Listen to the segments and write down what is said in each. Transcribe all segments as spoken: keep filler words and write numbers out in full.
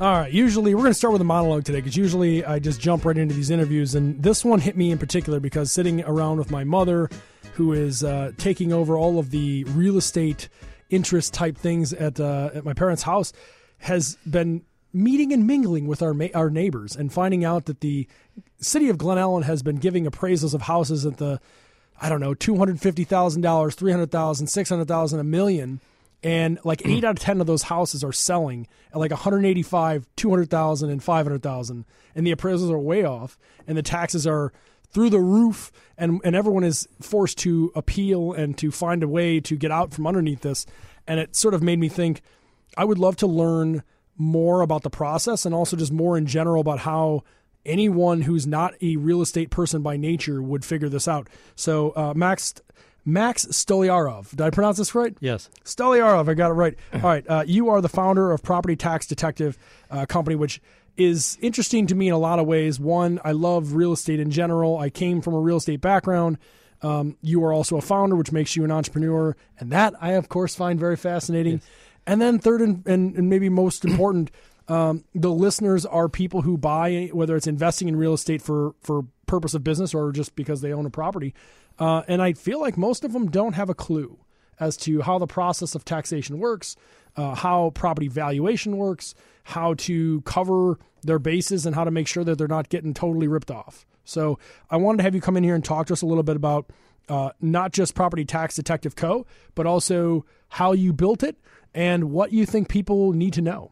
All right, usually we're going to start with a monologue today because usually I just jump right into these interviews, and this one hit me in particular because sitting around with my mother, who is uh, taking over all of the real estate interest type things at uh, at my parents' house, has been meeting and mingling with our ma- our neighbors and finding out that the city of Glen Ellen has been giving appraisals of houses at the, I don't know, two hundred fifty thousand dollars, three hundred thousand dollars, six hundred thousand dollars, a million. And like eight out of ten of those houses are selling at like one hundred eighty-five, two hundred thousand, and five hundred thousand, and the appraisals are way off, and the taxes are through the roof, and and everyone is forced to appeal and to find a way to get out from underneath this. And it sort of made me think I would love to learn more about the process and also just more in general about how anyone who's not a real estate person by nature would figure this out. So uh, Max. Max Stoliarov. Did I pronounce this right? Yes. Stoliarov, I got it right. All right. Uh, you are the founder of Property Tax Detective uh, Company, which is interesting to me in a lot of ways. One, I love real estate in general. I came from a real estate background. Um, you are also a founder, which makes you an entrepreneur. And that I, of course, find very fascinating. Yes. And then third and, and, and maybe most important, um, the listeners are people who buy, whether it's investing in real estate for, for purpose of business or just because they own a property. Uh, and I feel like most of them don't have a clue as to how the process of taxation works, uh, how property valuation works, how to cover their bases, and how to make sure that they're not getting totally ripped off. So I wanted to have you come in here and talk to us a little bit about uh, not just Property Tax Detective Co., but also how you built it and what you think people need to know.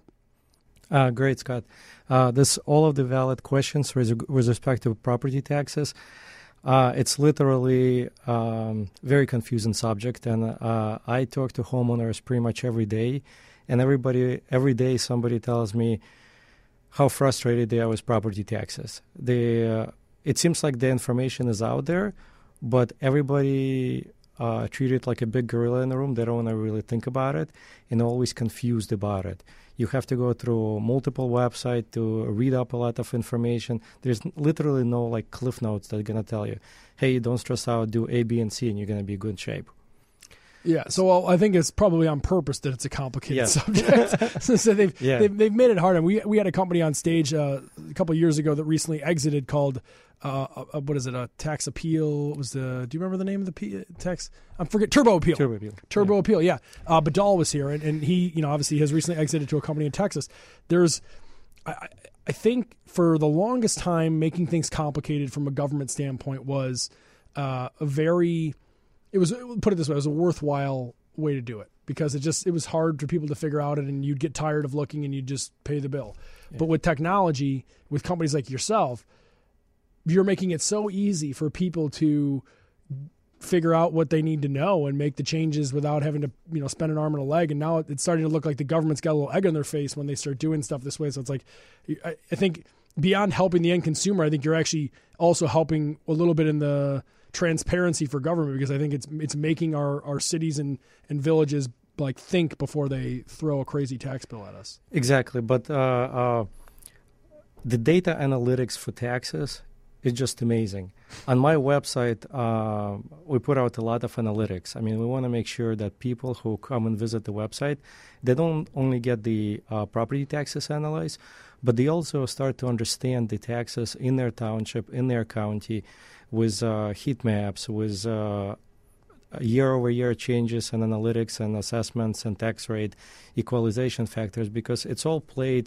Uh, great, Scott. Uh, this all of the valid questions with, with respect to property taxes. Uh, it's literally um, very confusing subject, and uh, I talk to homeowners pretty much every day, and everybody every day somebody tells me how frustrated they are with property taxes. They, uh, it seems like the information is out there, but everybody uh, treat it like a big gorilla in the room. They don't want to really think about it, and always confused about it. You have to go through multiple websites to read up a lot of information. There's literally no like cliff notes that are going to tell you, hey, don't stress out, do A, B, and C, and you're going to be in good shape. Yeah, so well, I think it's probably on purpose that it's a complicated yeah. subject. so so they've, yeah. they've they've made it hard. And we we had a company on stage uh, a couple of years ago that recently exited called uh, a, what is it? A tax appeal? What was the? Do you remember the name of the P, tax? I forget. Turbo Appeal. Turbo Appeal. Turbo yeah. Appeal. Yeah. Uh, Badal was here, and, and he you know obviously has recently exited to a company in Texas. There's, I, I think for the longest time, making things complicated from a government standpoint was uh, a very. It was, put it this way, it was a worthwhile way to do it because it just, it was hard for people to figure out it and you'd get tired of looking and you'd just pay the bill. Yeah. But with technology, with companies like yourself, you're making it so easy for people to figure out what they need to know and make the changes without having to, you know, spend an arm and a leg. And now it's starting to look like the government's got a little egg on their face when they start doing stuff this way. So it's like, I, I think beyond helping the end consumer, I think you're actually also helping a little bit in the transparency for government because I think it's it's making our, our cities and, and villages like think before they throw a crazy tax bill at us. Exactly. But uh, uh, the data analytics for taxes is just amazing. On my website, uh, we put out a lot of analytics. I mean, we want to make sure that people who come and visit the website, they don't only get the uh, property taxes analyzed, but they also start to understand the taxes in their township, in their county, with uh, heat maps, with uh, year-over-year changes and analytics and assessments and tax rate equalization factors, because it's all played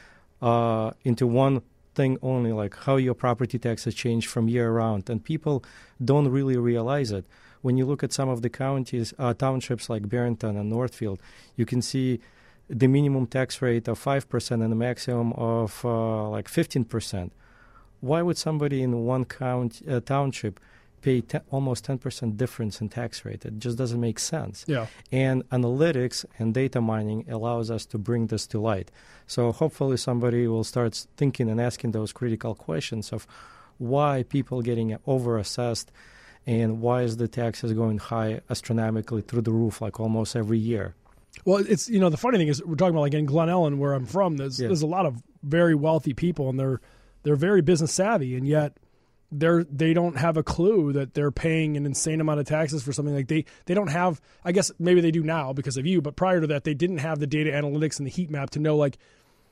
uh, into one thing only, like how your property taxes change from year round. And people don't really realize it. When you look at some of the counties, uh, townships like Barrington and Northfield, you can see the minimum tax rate of five percent and the maximum of uh, like fifteen percent. Why would somebody in one county, uh, township pay te- almost ten percent difference in tax rate? It just doesn't make sense. Yeah. And analytics and data mining allows us to bring this to light. So hopefully somebody will start thinking and asking those critical questions of why people getting overassessed and why is the taxes going high astronomically through the roof like almost every year. Well, it's, you know, the funny thing is we're talking about like in Glen Ellen where I'm from, there's yeah. there's a lot of very wealthy people and they're they're very business savvy, and yet they're they don't have a clue that they're paying an insane amount of taxes for something. Like they they don't have, I guess maybe they do now because of you, but prior to that they didn't have the data analytics and the heat map to know like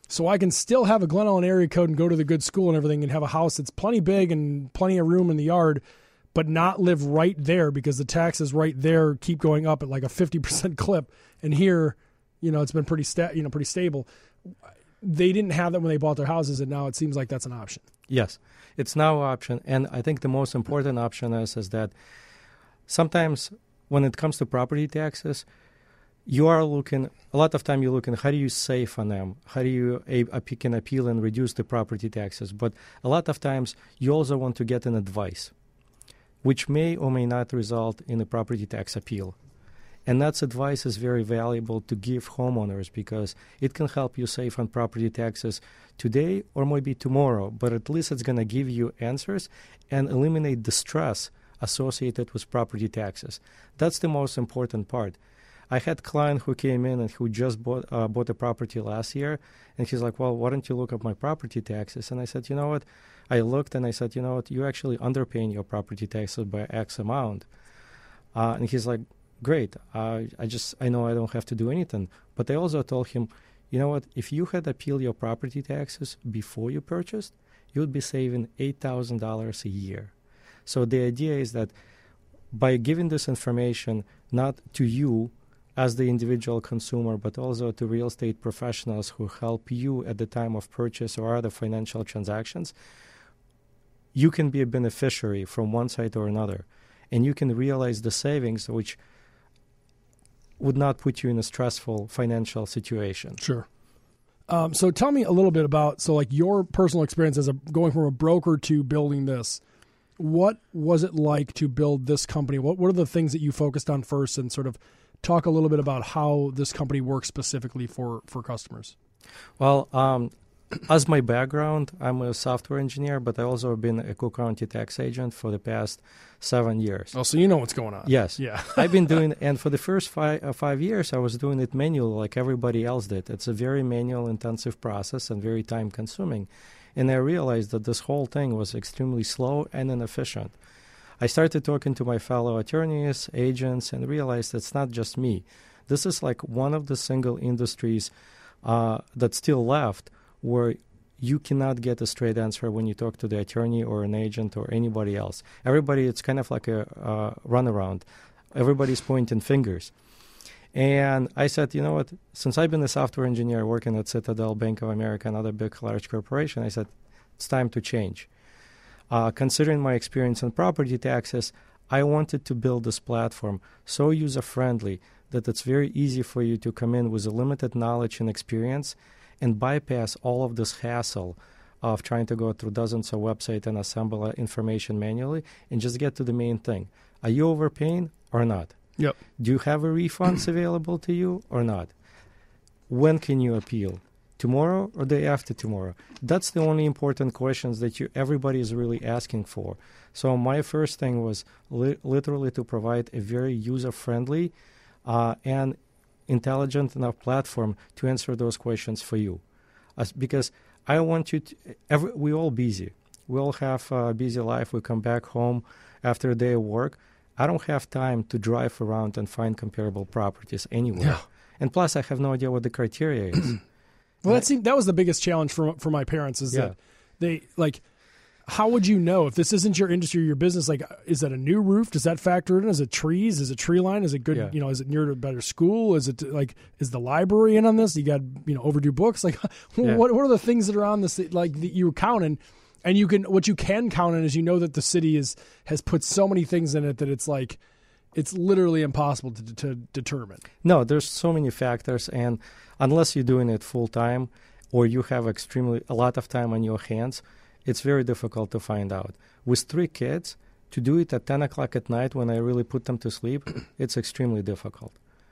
So I can still have a Glen Ellen area code and go to the good school and everything and have a house that's plenty big and plenty of room in the yard, but not live right there because the taxes right there keep going up at like a fifty percent clip. And here, you know, it's been pretty sta- you know, pretty stable. They didn't have that when they bought their houses, and now it seems like that's an option. Yes, it's now an option. And I think the most important option is, is that sometimes when it comes to property taxes, you are looking, a lot of time you're looking, how do you save on them? How do you a, a, can appeal and reduce the property taxes? But a lot of times you also want to get an advice, which may or may not result in a property tax appeal. And that advice is very valuable to give homeowners because it can help you save on property taxes today or maybe tomorrow, but at least it's going to give you answers and eliminate the stress associated with property taxes. That's the most important part. I had a client who came in and who just bought uh, bought a property last year, and he's like, well, why don't you look up my property taxes? And I said, you know what? I looked and I said, you know what? You're actually underpaying your property taxes by X amount. Uh, and he's like, great. Uh, I just, I know I don't have to do anything. But I also told him, you know what? If you had appealed your property taxes before you purchased, you would be saving eight thousand dollars a year. So the idea is that by giving this information, not to you as the individual consumer, but also to real estate professionals who help you at the time of purchase or other financial transactions, you can be a beneficiary from one side or another. And you can realize the savings, which would not put you in a stressful financial situation. Sure. Um, so tell me a little bit about, so like your personal experience as a going from a broker to building this. What was it like to build this company? What what are the things that you focused on first, and sort of talk a little bit about how this company works specifically for, for customers? Well, um, as my background, I'm a software engineer, but I also have been a Cook County tax agent for the past seven years. Oh, so you know what's going on. Yes. Yeah. I've been doing, and for the first five, uh, five years, I was doing it manually like everybody else did. It's a very manual intensive process and very time consuming. And I realized that this whole thing was extremely slow and inefficient. I started talking to my fellow attorneys, agents, and realized it's not just me. This is like one of the single industries uh, that's still left where you cannot get a straight answer when you talk to the attorney or an agent or anybody else. Everybody, it's kind of like a uh, runaround. Everybody's pointing fingers. And I said, you know what, since I've been a software engineer working at Citadel, Bank of America, and other big, large corporations, I said, it's time to change. Uh, considering my experience in property taxes, I wanted to build this platform so user-friendly that it's very easy for you to come in with a limited knowledge and experience and bypass all of this hassle of trying to go through dozens of websites and assemble information manually and just get to the main thing. Are you overpaying or not? Yep. Do you have a refunds available to you or not? When can you appeal? Tomorrow or day after tomorrow? That's the only important questions that you everybody is really asking for. So my first thing was li- literally to provide a very user-friendly uh, and intelligent enough platform to answer those questions for you. As, because I want you to, every, we're all busy. We all have a busy life. We come back home after a day of work. I don't have time to drive around and find comparable properties anywhere. Yeah. And plus, I have no idea what the criteria is. Well, that seemed, that was the biggest challenge for for my parents is Yeah. that they, like, how would you know if this isn't your industry or your business? Like, is that a new roof? Does that factor in? Is it trees? Is it tree line? Is it good? Yeah. You know, is it near to a better school? Is it like, is the library in on this? You got, you know, overdue books? Like, Yeah. what what are the things that are on this, like, that you're counting? And you can, what you can count on is, you know, that the city is has put so many things in it that it's like, it's literally impossible to, to determine. No, there's so many factors, and unless you're doing it full time or you have extremely a lot of time on your hands, it's very difficult to find out. With three kids, to do it at ten o'clock at night when I really put them to sleep, it's extremely difficult.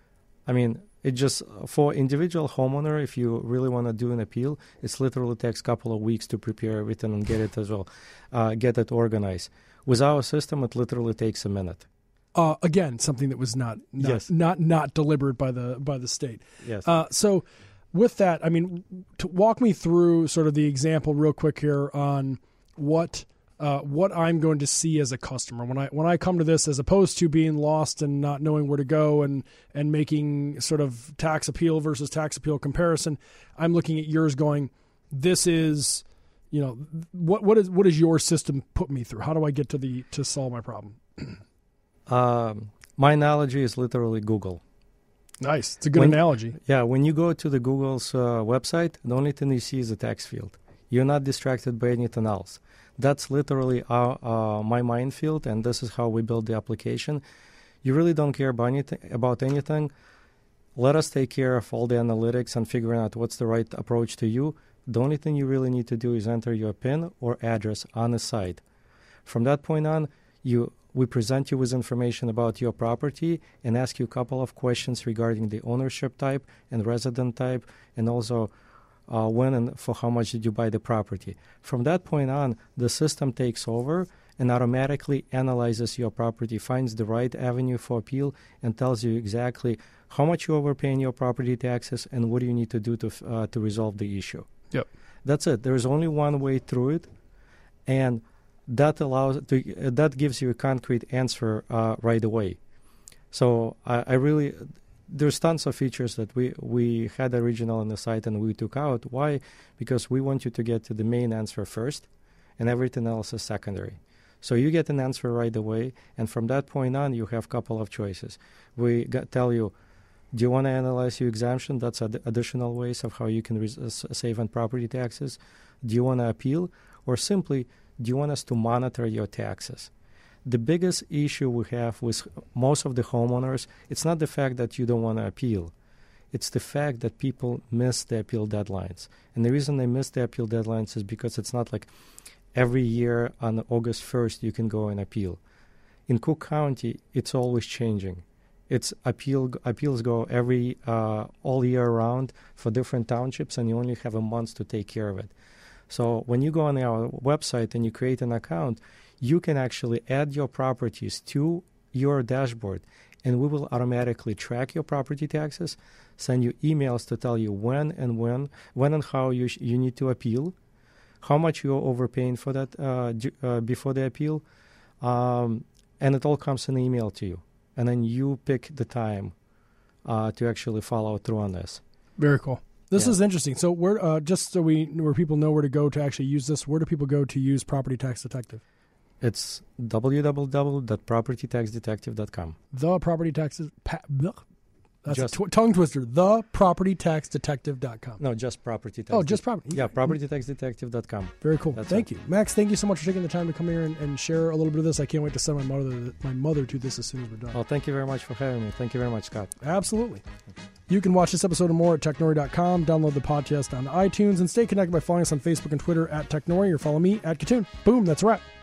I mean, it just, for individual homeowner, if you really want to do an appeal, it literally takes a couple of weeks to prepare everything and get it as well, uh, get it organized. With our system, it literally takes a minute. Uh, again, something that was not not, Yes. not not delivered by the by the state. Yes. Uh, so, with that, I mean, to walk me through sort of the example real quick here on what uh, what I'm going to see as a customer when I when I come to this, as opposed to being lost and not knowing where to go and and making sort of tax appeal versus tax appeal comparison. I'm looking at yours going, this is, you know, what what is what does your system put me through? How do I get to the to solve my problem? um, my analogy is literally Google. Nice. It's a good when, analogy. Yeah, when you go to the Google's uh, website, the only thing you see is a text field. You're not distracted by anything else. That's literally our, uh, my minefield, and this is how we build the application. You really don't care about anything, about anything. Let us take care of all the analytics and figuring out what's the right approach to you. The only thing you really need to do is enter your PIN or address on the site. From that point on, you we present you with information about your property and ask you a couple of questions regarding the ownership type and resident type, and also uh, when and for how much did you buy the property. From that point on, the system takes over and automatically analyzes your property, finds the right avenue for appeal, and tells you exactly how much you overpay in your property taxes and what do you need to do to uh, to resolve the issue. Yep. That's it. There is only one way through it, and that allows to, uh, that gives you a concrete answer uh, right away. So I, I really there's tons of features that we we had original on the site and we took out. Why? Because we want you to get to the main answer first, and everything else is secondary. So you get an answer right away, and from that point on, you have a couple of choices. We got, tell you, do you want to analyze your exemption? That's ad- additional ways of how you can res- uh, save on property taxes. Do you want to appeal? Or simply, do you want us to monitor your taxes? The biggest issue we have with most of the homeowners, it's not the fact that you don't want to appeal. It's the fact that people miss the appeal deadlines. And the reason they miss the appeal deadlines is because it's not like every year on August first you can go and appeal. In Cook County, it's always changing. It's appeal appeals go every uh, all year round for different townships, and you only have a month to take care of it. So when you go on our website and you create an account, you can actually add your properties to your dashboard, and we will automatically track your property taxes, send you emails to tell you when and when, when and how you sh- you need to appeal, how much you're overpaying for that uh, d- uh, before the appeal, um, and it all comes in an email to you. And then you pick the time uh, to actually follow through on this. Very cool. This yeah. is interesting. So where, uh, just so we where people know where to go to actually use this, where do people go to use Property Tax Detective? It's w w w dot property tax detective dot com. The Property Taxes... Pa- That's just, a tw- tongue twister. the property tax detective dot com. No, just Property Tax. Oh, just Property. Yeah, property tax detective dot com. Very cool. That's thank it. you. Max, thank you so much for taking the time to come here and, and share a little bit of this. I can't wait to send my mother my mother to this as soon as we're done. Well, thank you very much for having me. Thank you very much, Scott. Absolutely. You can watch this episode and more at technori dot com, download the podcast on iTunes, and stay connected by following us on Facebook and Twitter at Technori, or follow me at Katoon. Boom, that's a wrap.